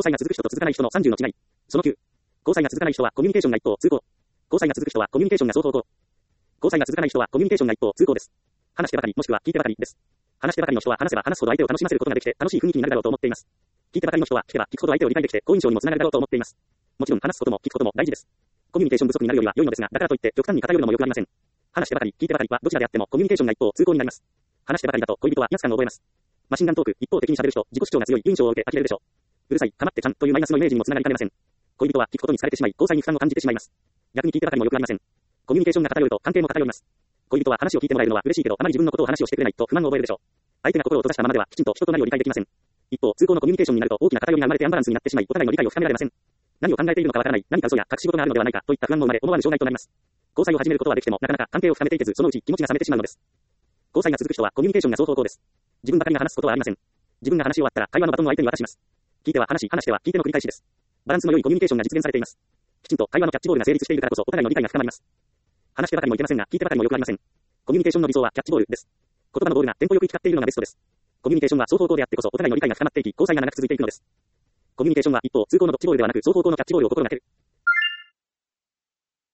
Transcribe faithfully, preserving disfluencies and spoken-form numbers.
交際が続く人と続かない人のさんじゅうの違い。そのきゅう。交際が続かない人はコミュニケーションが一方通行。交際が続く人はコミュニケーションが双方向。交際が続かない人はコミュニケーションが一方通行です。話してばかりもしくは聞いてばかりです。話してばかりの人は話せば話すほど相手を楽しませることができて楽しい雰囲気になるだろうと思っています。聞いてばかりの人は聞けば聞くほど相手を理解できて好印象にもつながるだろうと思っています。もちろん話すことも聞くことも大事です。コミュニケーション不足になるよりは良いのですが、だからといって極端に偏るのも良くありません。話してばかり聞いてばかりはどちらであってもコミュニケーションが一方通行になります。話してばかりだと恋人は威圧感を覚えます。マシンガントーク、一方的に喋る人、自己主張が強い印象を受け呆れるでしょう。うるさい、かまってちゃんというマイナスのイメージにもつながりかねません。恋人は聞くことに疲れてしまい、交際に負担を感じてしまいます。逆に聞いてばかりも良くありません。コミュニケーションが偏ると関係も偏ります。恋人は話を聞いてもらえるのは嬉しいけど、あまり自分のことを話をしてくれないと不満を覚えるでしょう。相手が心を閉ざしたままではきちんと人となりを理解できません。一方、通行のコミュニケーションになると大きな偏りが生まれてアンバランスになってしまい、お互いの理解を深められません。何を考えているのかわからない、何か嘘や隠し事があるのではないかといった不安も生まれ、思わぬ障害となります。交際を始めることはできても、なかなか関係を深めていけず、そのうち気持ちが冷めてしまうのです。交際が続く人はコミュニケーションが双方向です。自分ばかりが話すことはありません。自分が話し終わったら会話のバトンを相手に渡します。聞いては話し、話しては聞いての繰り返しです。バランスの良いコミュニケーションが実現されています。きちんと会話のキャッチボールが成立しているからこそ、お互いの理解が深まります。話してばかりもいけませんが、聞いてばかりもよくありません。コミュニケーションの理想はキャッチボールです。言葉のボールがテンポよく行き交っているのがベストです。コミュニケーションは双方向であってこそ、お互いの理解が深まっていき、交際が長く続いていくのです。コミュニケーションは一方通行のドッジボールではなく双方向のキャッチボールを心がける。